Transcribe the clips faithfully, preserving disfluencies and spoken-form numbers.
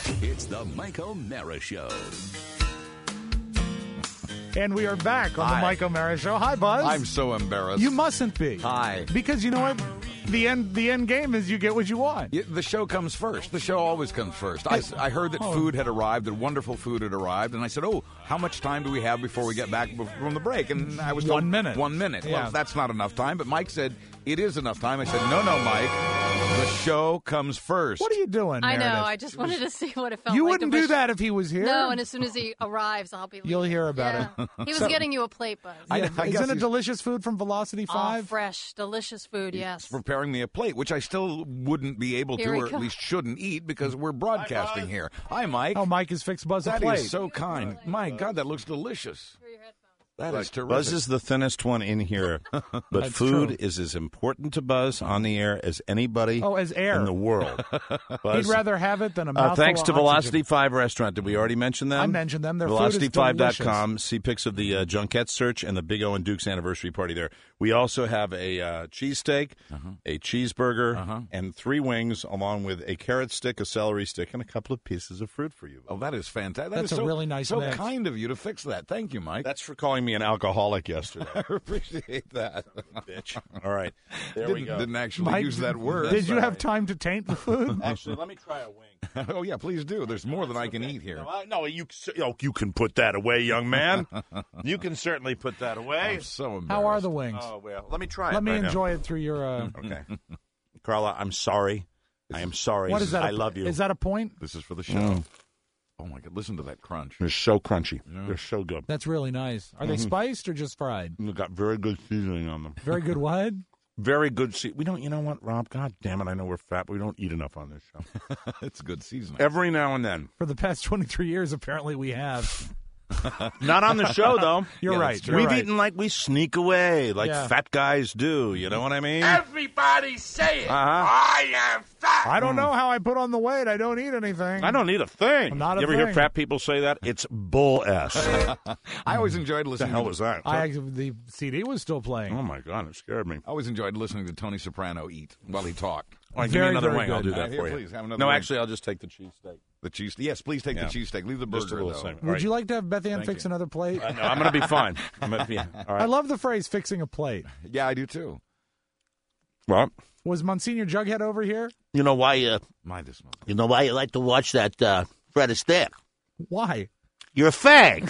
It's the Mike O'Mara Show. And we are back on Hi. the Mike O'Mara Show. Hi, Buzz. I'm so embarrassed. You mustn't be. Hi. Because you know what? The end the end game is you get what you want. Yeah, the show comes first. The show always comes first. I, I heard that Oh. food had arrived, that wonderful food had arrived, and I said, oh, how much time do we have before we get back from the break? And I was told, One minute. One minute. Yeah. Well, that's not enough time, but Mike said, it is enough time. I said, no, no, Mike. The show comes first. What are you doing, I know. Meredith? I just wanted to see what it felt You like. wouldn't to do wish- that if he was here. No, and as soon as he arrives, I'll be. You'll hear about yeah. it. He was So- getting you a plate, Buzz. I- Yeah, I guess Isn't it he's- delicious food from Velocity Oh, five? fresh, delicious food. Yes. preparing me a plate, which I still wouldn't be able Here to, we or at go. least shouldn't eat because we're broadcasting here. Hi, Mike. Oh, Mike has fixed Buzz a That plate. is so kind. My God, that looks delicious. That is terrific. Buzz is the thinnest one in here, but That's food true. is as important to Buzz on the air as anybody Oh, as air. in the world. He'd Buzz, rather have it than a uh, mouthful thanks of to oxygen. Velocity five Restaurant. Did we already mention them? I mentioned them. Their food is velocity five dot com. delicious. See pics of the uh, Junket search and the Big O and Duke's anniversary party there. We also have a uh, cheesesteak, Uh-huh. a cheeseburger, Uh-huh. and three wings, along with a carrot stick, a celery stick, and a couple of pieces of fruit for you. Oh, that is fantastic. That That's is a so, really nice So mix. kind of you to fix that. Thank you, Mike. That's for calling me an alcoholic yesterday. I appreciate that. Bitch. All right. There didn't, we go. Didn't actually Mike, use that word. Did you Sorry. have time to taint the food? Actually, let me try a wing. oh yeah, please do. There's more than I can eat here. No, I- no, you oh, you can put that away, young man. You can certainly put that away. I'm so embarrassed. How are the wings? Oh well, let me try it. Let me right now. enjoy it through your. Uh, Okay, Carla, I'm sorry. I am sorry. what is that? I a- love you. Is that a point? This is for the show. Mm. Oh my God! Listen to that crunch. They're so crunchy. They're so good. That's really nice. Are they Mm-hmm. spiced or just fried? They've got very good seasoning on them. Very good. What? Very good. Se- we don't. You know what, Rob? God damn it! I know we're fat, but we don't eat enough on this show. it's good seasoning. Every now and then. For the past twenty-three years, apparently we have. Not on the show, though. You're Yeah, right. that's true. You're We've right. eaten like we sneak away, like Yeah. fat guys do. You know what I mean? Everybody say it. Uh-huh. I am fat. I don't know how I put on the weight. I don't eat anything. I don't need a thing. Not a you ever hear thing. fat people say that? It's bull s. I always enjoyed What the listening. hell to, was that? I actually, the C D was still playing. Oh my god, it scared me. I always enjoyed listening to Tony Soprano eat while he talked. Oh, give Very, me another very wing. I'll good. do that Uh, for here, you. please, have another no, wing. actually, I'll just take the cheesesteak. The cheese. Yes, please take Yeah. the cheesesteak. Leave the Just a burger little though. segment. Would Right. you like to have Beth Ann Thank fix you. another plate? Uh, no, I'm going to be fine. I'm gonna be, all I right. love the phrase "fixing a plate." Yeah, I do too. Well, Was Monsignor Jughead over here? You know why you My this smells. you know why you like to watch that uh, Fred Astaire? Why? You're a fag.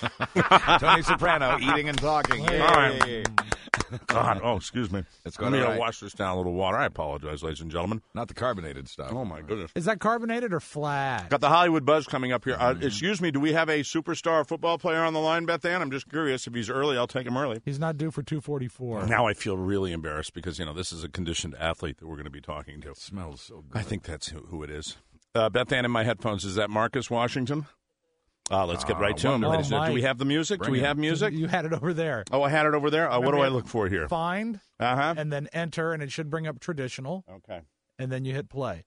Tony Soprano eating and talking. Yay. All right. God, oh, excuse me. It's Let going me all uh, right. wash this down a little water. I apologize, ladies and gentlemen. Not the carbonated stuff. Oh, my goodness. Is that carbonated or flat? Got the Hollywood buzz coming up here. Uh, excuse me, do we have a superstar football player on the line, Beth Ann? I'm just curious. If he's early, I'll take him early. He's not due for two forty-four. Now I feel really embarrassed because, you know, this is a conditioned athlete that we're going to be talking to. It smells so good. I think that's who, who it is. Uh, Beth Ann in my headphones. Is that Marcus Washington? Uh, let's get right to him. wonderful. ladies and- Oh, do we Mike. have the music? do Bring we it. have music? You had it over there. Oh, I had it over there. Uh, what do Remember I you look for here? Find Uh huh. and then enter, and it should bring up traditional, Okay. and then you hit play.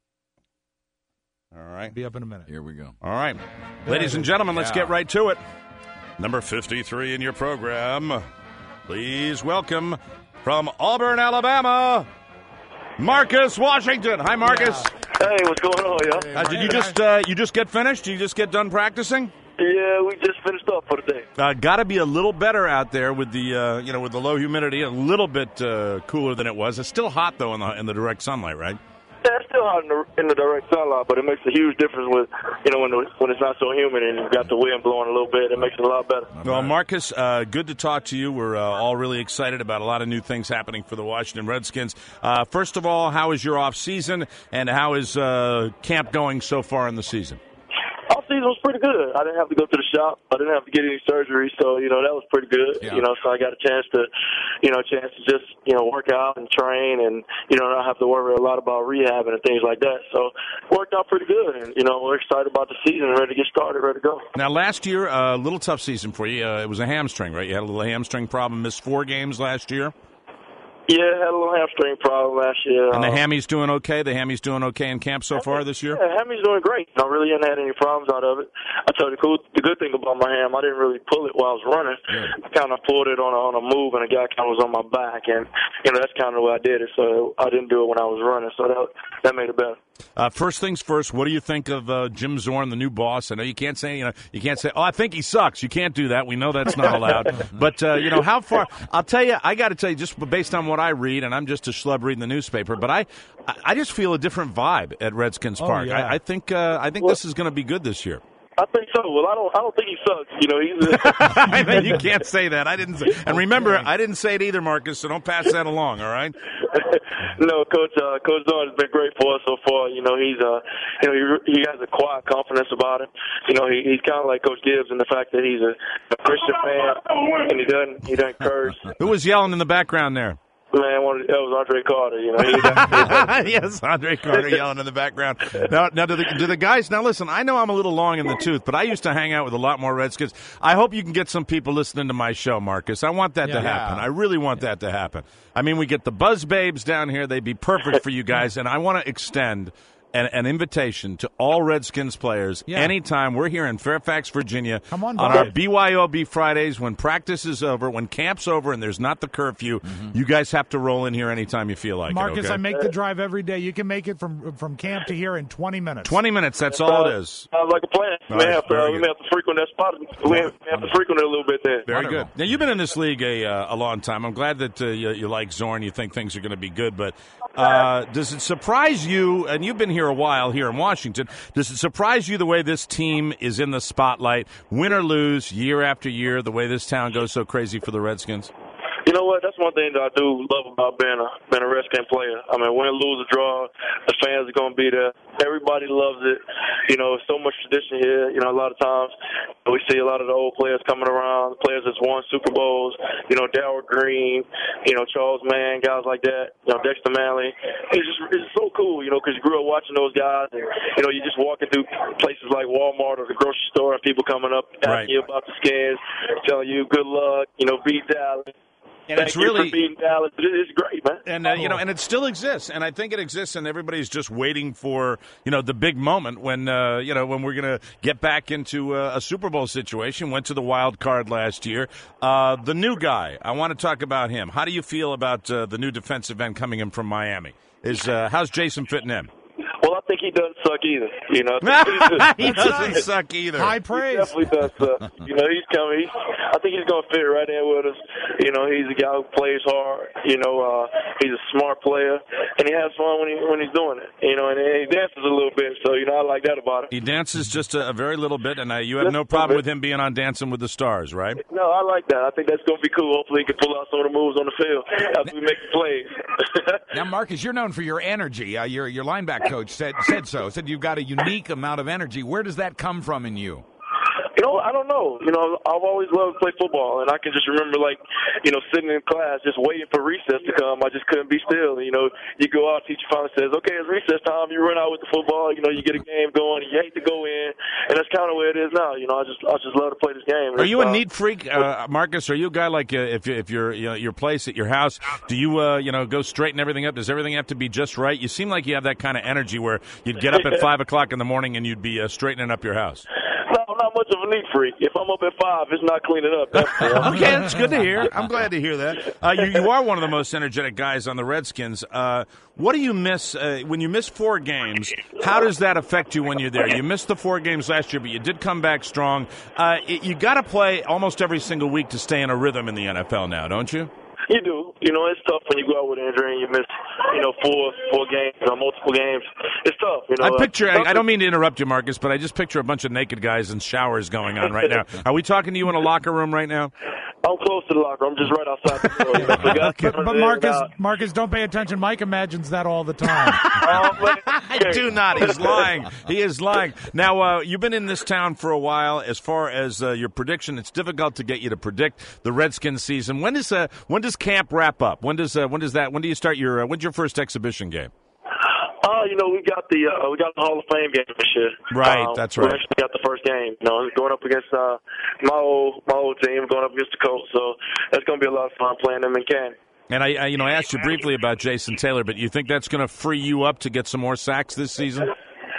All right. Be up in a minute. Here we go. All right. Ladies and gentlemen, let's Yeah. get right to it. Number fifty-three in your program. Please welcome from Auburn, Alabama, Marcus Washington. Hi, Marcus. Hey, what's going on, y'all? Uh, did you just uh, you just get finished? Did you just get done practicing? Yeah, we just finished up for the day. Uh, Got to be a little better out there with the uh, you know with the low humidity, a little bit uh, cooler than it was. It's still hot though in the in the direct sunlight, right? Yeah, it's still hot in the, in the direct sunlight, but it makes a huge difference with, you know, when the, when it's not so humid and you've got the wind blowing a little bit. It makes it a lot better. Well, Marcus, uh, good to talk to you. We're uh, all really excited about a lot of new things happening for the Washington Redskins. Uh, first of all, how is your off season, and how is uh, camp going so far in the season? Off season was pretty good. I didn't have to go to the shop. I didn't have to get any surgery, so you know that was pretty good. Yeah. You know, so I got a chance to, you know, a chance to just you know work out and train, and you know not have to worry a lot about rehabbing and things like that. So it worked out pretty good, and you know we're excited about the season and ready to get started, ready to go. Now, last year, a uh, little tough season for you. Uh, it was a hamstring, right? You had a little hamstring problem, missed four games last year. Yeah, had a little hamstring problem last year. And the Uh, hammy's doing okay? The hammy's doing okay in camp so far this year? Yeah, Hammy's doing great. I really haven't had any problems out of it. I tell you the cool, the good thing about my ham, I didn't really pull it while I was running. I kind of pulled it on a, on a move, and the guy kind of was on my back, and you know that's kind of the way I did it. So I didn't do it when I was running, so that that made it better. Uh, first things first, what do you think of uh, Jim Zorn, the new boss? I know you can't say, you know, you can't say, oh, I think he sucks. You can't do that. We know that's not allowed. But, uh, you know, how far – I'll tell you, I got to tell you, just based on what I read, and I'm just a schlub reading the newspaper, but I I just feel a different vibe at Redskins Oh, Park. yeah. I, I think uh, I think Well- this is going to be good this year. I think so. Well, I don't. I don't think he sucks. You know, he's. A, I mean, you can't say that. I didn't say – and remember, I didn't say it either, Marcus, so don't pass that along, all right? no, Coach. Uh, Coach Zorn has been great for us so far. You know, he's. Uh, you know, he he has a quiet confidence about him. You know, he, he's kind of like Coach Gibbs in the fact that he's a, a Christian fan and he doesn't he doesn't curse. Who was yelling in the background there? Man, one of, that was Andre Carter. You know, he, yes, Andre Carter yelling in the background. Now, now do the, do the guys? Now, listen. I know I'm a little long in the tooth, but I used to hang out with a lot more Redskins. I hope you can get some people listening to my show, Marcus. I want that Yeah. to happen. Yeah. I really want that to happen. I mean, we get the Buzz Babes down here; they'd be perfect for you guys. And I want to extend an, an invitation to all Redskins players Yeah. anytime. We're here in Fairfax, Virginia, Come on, on Bob. our B Y O B Fridays when practice is over, when camp's over, and there's not the curfew. You guys have to roll in here anytime you feel like Marcus, it. Okay? I make the drive every day. You can make it from from camp to here in twenty minutes. Twenty minutes. That's all it is. Sounds like a plan. All Man, right, have to, very we good. may have to frequent that spot. We may have to frequent it a little bit there. Very good. Now you've been in this league a uh, a long time. I'm glad that uh, you, you like Zorn. You think things are going to be good, but uh, does it surprise you? And you've been here a while here in Washington. Does it surprise you the way this team is in the spotlight, win or lose, year after year? The way this town goes so crazy for the Redskins. You know what? That's one thing that I do love about being a being a Redskin player. I mean, win, lose, or draw, the fans are going to be there. Everybody loves it. You know, so much tradition here. You know, a lot of times we see a lot of the old players coming around, players that's won Super Bowls. You know, Darryl Green, you know, Charles Mann, guys like that. You know, Dexter Manley. It's just it's so cool. You know, because you grew up watching those guys, and you know, you're just walking through places like Walmart or the grocery store, and people coming up Right. asking you about the Skins, telling you good luck. You know, beat Dallas. And Thank it's you really for beating Dallas. It's great, man. and uh, you know, and it still exists, and I think it exists, and everybody's just waiting for you know the big moment when uh, you know when we're going to get back into uh, a Super Bowl situation. Went to the wild card last year. Uh, the new guy, I want to talk about him. How do you feel about uh, the new defensive end coming in from Miami? Is uh, how's Jason fitting in? Well, I think he doesn't suck either. You know, he doesn't suck either. High He praise. definitely does suck. You know, he's coming. He's, I think he's going to fit right in with us. You know, he's a guy who plays hard. You know, uh, he's a smart player, and he has fun when he when he's doing it. You know, and, and he dances a little bit. So you know, I like that about him. He dances just a, a very little bit, and uh, you have no problem with him being on Dancing with the Stars, right? No, I like that. I think that's going to be cool. Hopefully, he can pull out some of the moves on the field after we make the plays. Now, Marcus, you're known for your energy. Uh, your your linebacker coach said said so. Said you've got a unique amount of energy. Where does that come from in you? You know, I don't know. You know, I've always loved to play football, and I can just remember, like, you know, sitting in class just waiting for recess to come. I just couldn't be still. You know, you go out, teacher finally says, okay, it's recess time. You run out with the football. You know, you get a game going, and you hate to go in, and that's kind of where it is now. You know, I just I just love to play this game. Are you a Uh, neat freak, uh, Marcus? Are you a guy like uh, if you, if you're you know, your place at your house? Do you uh, you know go straighten everything up? Does everything have to be just right? You seem like you have that kind of energy where you'd get up at five o'clock in the morning and you'd be uh, straightening up your house. No, I'm not much of a neat freak. If I'm up at five, it's not cleaning up. That's Okay, that's good to hear. I'm glad to hear that. Uh, you, you are one of the most energetic guys on the Redskins. Uh, what do you miss uh, when you miss four games? How does that affect you when you're there? You missed the four games last year, but you did come back strong. Uh, it, you got to play almost every single week to stay in a rhythm in the N F L now, don't you? You do. You know, it's tough when you go out with injury and you miss, you know, four four games or multiple games. It's tough. You know, I picture. uh, I, I don't mean to interrupt you, Marcus, but I just picture a bunch of naked guys in showers going on right now. Are we talking to you in a locker room right now? I'm close to the locker. I'm just right outside the door. You know, so guys But, coming but in Marcus, and out. Marcus, don't pay attention. Mike imagines that all the time. Oh, man. I do not. He's lying. He is lying. Now, uh, you've been in this town for a while. As far as uh, your prediction, it's difficult to get you to predict the Redskins season. When does uh, when does camp wrap up? When does uh, when does that? When do you start your? Uh, when's your first exhibition game? Oh, you know, we got the uh, we got the Hall of Fame game this year. Right, Um, that's We right. actually got the first game. You know, going up against uh, my old my old team, going up against the Colts. So that's going to be a lot of fun playing them in Canton. And I, I, you know, I asked you briefly about Jason Taylor, but you think that's going to free you up to get some more sacks this season?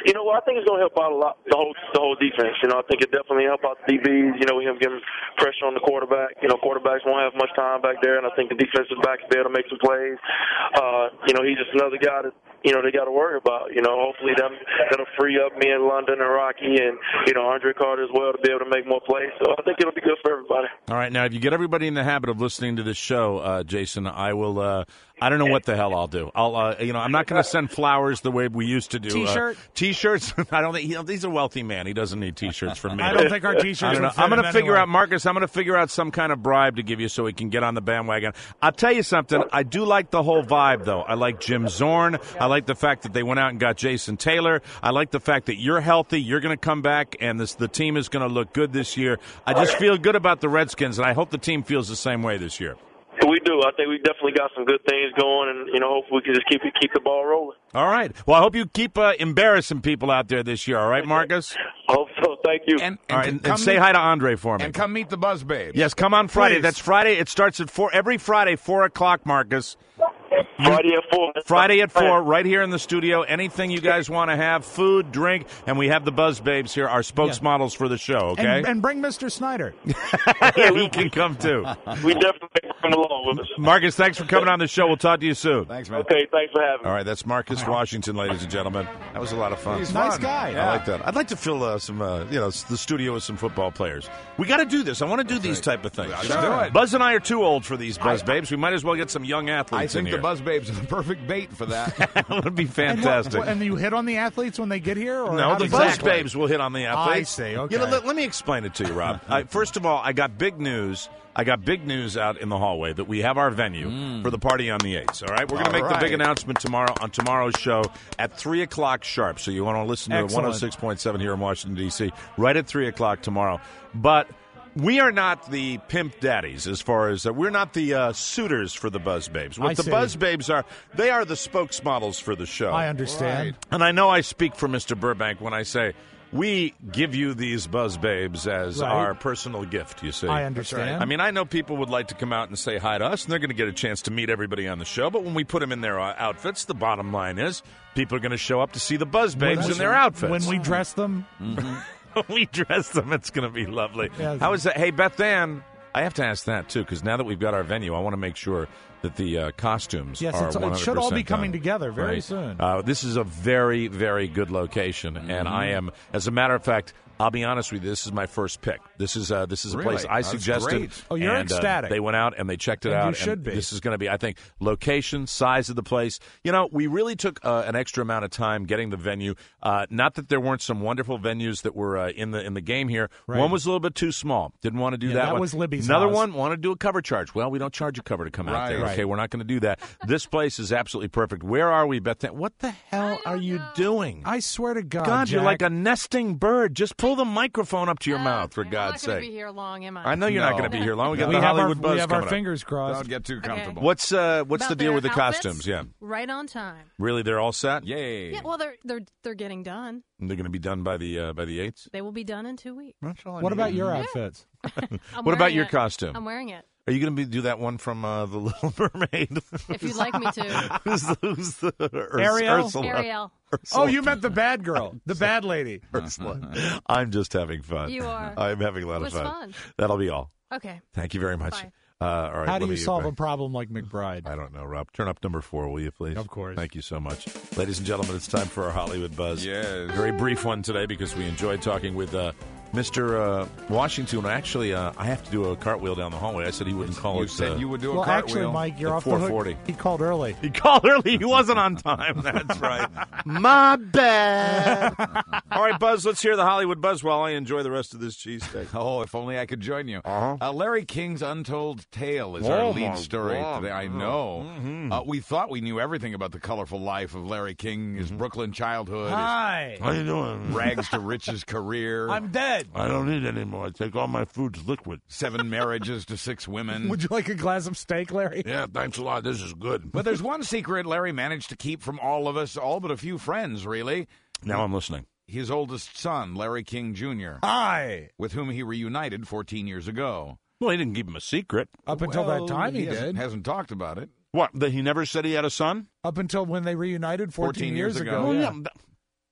You know, well, I think it's going to help out a lot the whole the whole defense. You know, I think it definitely help out the D Bs. You know, him getting pressure on the quarterback. You know, quarterbacks won't have much time back there, and I think the defensive backs will be able to make some plays. Uh, you know, he's just another guy that you know they got to worry about. You know, hopefully that that'll free up me and London and Rocky and you know Andre Carter as well to be able to make more plays. So I think it'll be good for everybody. All right, now if you get everybody in the habit of listening to this show, uh, Jason, I will. Uh, I don't know what the hell I'll do. I'll, uh, you know, I'm not going to send flowers the way we used to do. T-shirt, uh, T-shirts. I don't think he, he's a wealthy man. He doesn't need T-shirts from me. I don't think our T-shirts. I don't know. Would fit I'm going to him figure anyway. out, Marcus. I'm going to figure out some kind of bribe to give you so we can get on the bandwagon. I'll tell you something. I do like the whole vibe, though. I like Jim Zorn. I like the fact that they went out and got Jason Taylor. I like the fact that you're healthy. You're going to come back, and this the team is going to look good this year. I just feel good about the Redskins, and I hope the team feels the same way this year. We do. I think we definitely got some good things going, and you know, hopefully we can just keep it, keep the ball rolling. All right. Well, I hope you keep uh, embarrassing people out there this year. All right, Marcus. Hope so. Thank you. And, All right, and, and, and say meet, hi to Andre for me. And come meet the Buzz Babes. Yes, come on Friday. Please. That's Friday. It starts at four every Friday, four o'clock. Marcus. Friday at four. Friday at four, right here in the studio. Anything you guys want to have, food, drink, and we have the Buzz Babes here, our spokesmodels for the show. Okay, And, and bring Mister Snyder. yeah, he can come too. We definitely come along with us. Marcus, thanks for coming on the show. We'll talk to you soon. Thanks, man. Okay, thanks for having me. All right, that's Marcus Washington, ladies and gentlemen. That was a lot of fun. He's Nice fun. guy. I like that. I'd like to fill uh, some, uh, you know, the studio with some football players. We got to do this. I want to do these type of things. Let's do it. Buzz and I are too old for these Buzz Babes. We might as well get some young I athletes in think here. the Buzz Babes are the perfect bait for that. That would be And, fantastic. what, and you hit on the athletes when they get here? Or No, how the does Buzz that work? Babes will hit on the athletes. I see, okay. You know, let, let me explain it to you, Rob. I, first of all, I got big news. I got big news out in the hallway that we have our venue for the party on the eighth. All right, we're going to All make the big right. announcement tomorrow on tomorrow's show at three o'clock sharp. So you want to listen to Excellent. one oh six point seven here in Washington D C right at three o'clock tomorrow. But we are not the pimp daddies as far as uh, we're not the uh, suitors for the Buzz Babes. What I the see. Buzz Babes are, they are the spokesmodels for the show. I understand. Right. And I know I speak for Mister Burbank when I say we give you these Buzz Babes as Right. our personal gift, you see. I understand. I mean, I know people would like to come out and say hi to us, and they're going to get a chance to meet everybody on the show. But when we put them in their uh, outfits, the bottom line is people are going to show up to see the Buzz Babes When- in their outfits. When we dress them, When we dress them, it's going to be lovely. Yes. How is that? Hey, Beth Ann, I have to ask that, too, because now that we've got our venue, I want to make sure that the uh, costumes Yes, are it's- it one hundred percent should all be coming done. together very Right. soon. Uh, this is a very, very good location, and I am, as a matter of fact, I'll be honest with you. This is my first pick. This is uh, this is a Really? place I That's suggested. great. Oh, you're and, uh, ecstatic. they went out and they checked it And out. you should be. This is going to be, I think, location, size of the place. You know, we really took uh, an extra amount of time getting the venue. Uh, not that there weren't some wonderful venues that were uh, in the in the game here. Right. One was a little bit too small. Didn't want to do Yeah, that. that one. was Libby's Another house. one wanted to do a cover charge. Well, we don't charge a cover to come out Right. there. Right. Okay, we're not going to do that. This place is absolutely perfect. Where are we, Beth? What the hell are you doing? I swear to God, God, you're Jack, like a nesting bird. Just pull the microphone up to your mouth, for I'm God's not going sake. to be here long, am I? I know you're not No. going to be here long. We got we the have Hollywood our, Buzz we have coming our up. fingers crossed. Don't get too comfortable. What's uh, what's About the deal their with the outfits? costumes? Yeah, Right on time. really, they're all set. Yay. Yeah, well, they're they're they're getting done. They're going to be done by the uh, by the eighth. They will be done in two weeks. What about your outfits? I'm What about wearing your it. costume? I'm wearing it. Are you going to be do that one from uh, the Little Mermaid? If you'd like me to. who's the, who's the Urs- Ariel? Ursula? Ariel, Ursula. Oh, you meant the bad girl, the bad lady. Ursula. I'm just having fun. You are. I'm having a lot It of was fun. fun. That'll be all. Okay. Thank you very much. Bye. Uh, all right. How what do you are solve a problem like McBride? I don't know, Rob. Turn up number four, will you, please? Of course. Thank you so much. Ladies and gentlemen, it's time for our Hollywood Buzz. Yes. Very brief one today because we enjoyed talking with uh, Mister Uh, Washington. Actually, uh, I have to do a cartway down the hallway. I said he wouldn't call You it. said uh, you would do a Well, cartwheel. actually, Mike, you're at off the four hook. forty. He called early. He called early. He wasn't on time. That's right. My bad. All right, Buzz, let's hear the Hollywood Buzz while I enjoy the rest of this cheesesteak. Oh, if only I could join you. Uh-huh. Uh, Larry King's Untold Tale is Oh, our my lead story God. today. I know. Mm-hmm. Uh, we thought we knew everything about the colorful life of Larry King, his Mm-hmm. Brooklyn childhood, Hi. How you doing? his rags to riches career, I'm dead. I don't need any more. I take all my food's liquid. seven marriages to six women. Would you like a glass of steak, Larry? Yeah, thanks a lot. This is good. But there's one secret Larry managed to keep from all of us, all but a few friends, really. Now I'm listening. His oldest son, Larry King Junior, Hi. with whom he reunited fourteen years ago. Well, he didn't keep him a secret. Up until Well, that time, he, hasn't, did. hasn't talked about it. What? That he never said he had a son? Up until when they reunited fourteen, fourteen years years ago. ago. Oh, yeah. yeah.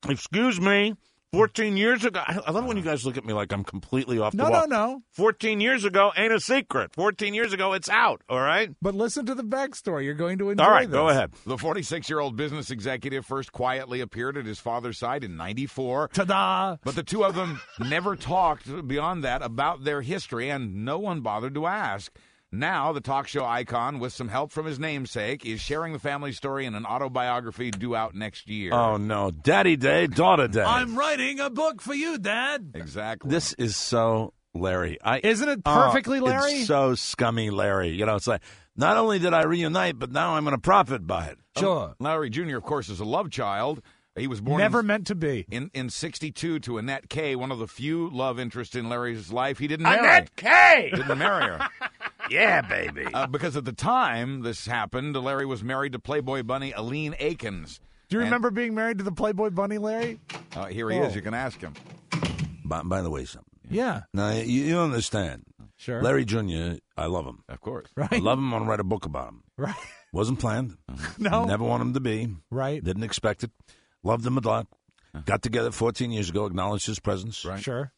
Excuse me. fourteen years ago. I, I love when you guys look at me like I'm completely off the No, wall. no, no. fourteen years ago ain't a secret. fourteen years ago, it's out, all right? But listen to the backstory. You're going to enjoy All right, this. go ahead. The forty-six-year-old business executive first quietly appeared at his father's side in ninety-four. Ta-da! But the two of them never talked beyond that about their history, and no one bothered to ask. Now, the talk show icon, with some help from his namesake, is sharing the family story in an autobiography due out next year. Oh, no. Daddy Day, Daughter Day. I'm writing a book for you, Dad. Exactly. This is so Larry. I, Isn't it Oh, perfectly Larry? It's so scummy Larry. You know, it's like, not only did I reunite, but now I'm going to profit by it. Sure. Larry Junior, of course, is a love child. He was born Never in, meant to be. in in sixty-two to Annette K, one of the few love interests in Larry's life. He didn't marry. Annette K! Didn't marry her. Yeah, baby. Uh, because at the time this happened, Larry was married to Playboy bunny Aline Akins. Do you And- remember being married to the Playboy bunny, Larry? Uh, here he Oh. is. You can ask him. by, by the way, something. Yeah. Now, you, you understand. Sure. Larry Junior, I love him. Of course. Right. I love him. I want to write a book about him. Right. Wasn't planned. No. Never want him to be. Right. Didn't expect it. Loved him a lot. Got together fourteen years ago. Acknowledged his presence. Right. Sure.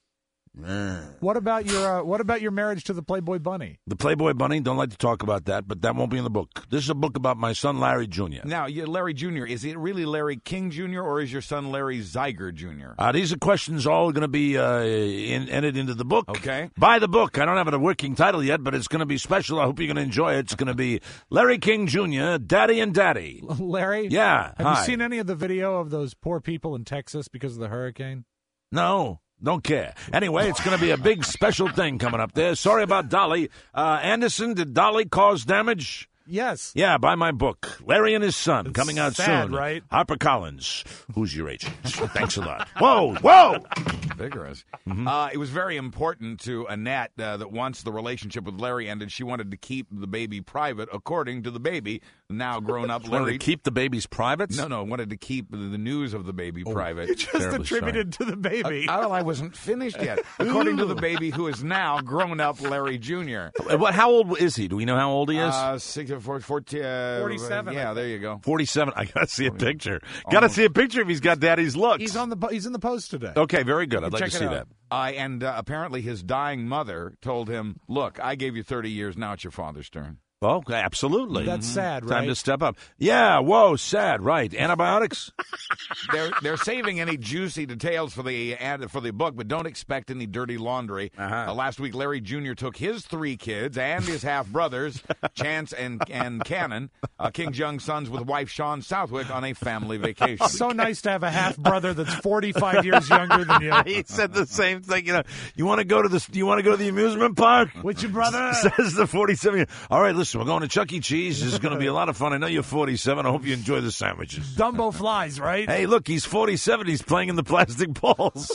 Eh. What about your uh, What about your marriage to the Playboy bunny? The Playboy Bunny, don't like to talk about that, but that won't be in the book. This is a book about my son, Larry Junior Now, you, Larry Junior, is it really Larry King Junior or is your son Larry Zeiger Junior? Uh, these are questions all going to be uh, in, entered into the book. Okay. Buy the book. I don't have a working title yet, but it's going to be special. I hope you're going to enjoy it. It's going to be Larry King Junior, Daddy and Daddy. Larry? Yeah. Have hi. you seen any of the video of those poor people in Texas because of the hurricane? No. Don't care. Anyway, it's going to be a big special thing coming up there. Sorry about Dolly. Uh, Anderson, did Dolly cause damage? Yes. Yeah, buy my book, Larry and His Son, coming out sad, soon. right? HarperCollins. Who's your agent? Thanks a lot. Whoa, whoa! Vigorous. Mm-hmm. Uh, it was very important to Annette uh, that once the relationship with Larry ended, she wanted to keep the baby private, according to the baby, now grown up Wanted Larry. to keep the baby's privates? No, no, wanted to keep the news of the baby private. You just Terribly attributed to the baby. Uh, oh, I wasn't finished yet. According to the baby, who is now grown up Larry Junior Uh, What? How old is he? Do we know how old he is? Uh, six, four, fourteen, uh, forty-seven, Yeah, I there you go. Forty-seven. I gotta see a picture. Gotta see a picture if he's got daddy's looks. He's on the po- he's in the post today. Okay, very good. I'd like Check to it see out. that. Uh, and uh, apparently his dying mother told him, look, I gave you thirty years, now it's your father's turn. Oh, absolutely. That's sad, Time right? to step up. Yeah, whoa, sad, right. Antibiotics? They're they're saving any juicy details for the ad, for the book, but don't expect any dirty laundry. Uh-huh. Uh, last week, Larry Junior took his three kids and his half brothers, Chance and and Cannon, uh, King Jung's sons, with wife Sean Southwick on a family vacation. So nice to have a half brother that's forty-five years younger than you. He said the same thing. You know, you want to go to the you want to go to the amusement park? With your brother? Says the forty-seven. All right, listen, we're going to Chuck E. Cheese. This is going to be a lot of fun. I know you're forty-seven. I hope you enjoy the sandwiches. Dumbo flies, right? Hey, look, he's forty-seven. He's playing in the plastic balls.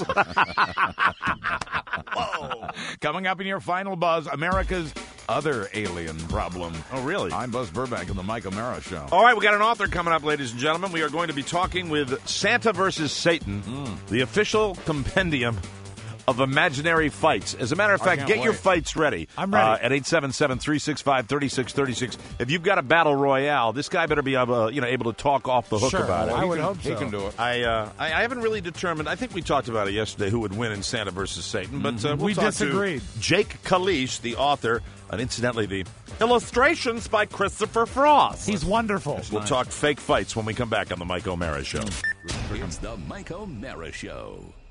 Whoa. Coming up in your final buzz, America's other alien problem. Oh, really? I'm Buzz Burbank on the Mike O'Mara Show. All right, we got an author coming up, ladies and gentlemen. We are going to be talking with Santa versus Satan, the official compendium of imaginary fights. As a matter of I fact, can't get your wait. fights ready. I'm ready. Uh, at eight seven seven, three six five, three six three six. If you've got a battle royale, this guy better be able, you know, able to talk off the hook Sure. about it. I He would can- hope He so. can do it. I, uh, I I haven't really determined. I think we talked about it yesterday who would win in Santa versus Satan, but uh, we'll We talk disagreed. to Jake Kalish, the author, and incidentally, the illustrations by Christopher Frost. He's wonderful. We'll talk fake fights when we come back on the Mike O'Mara Show. It's the Mike O'Mara Show.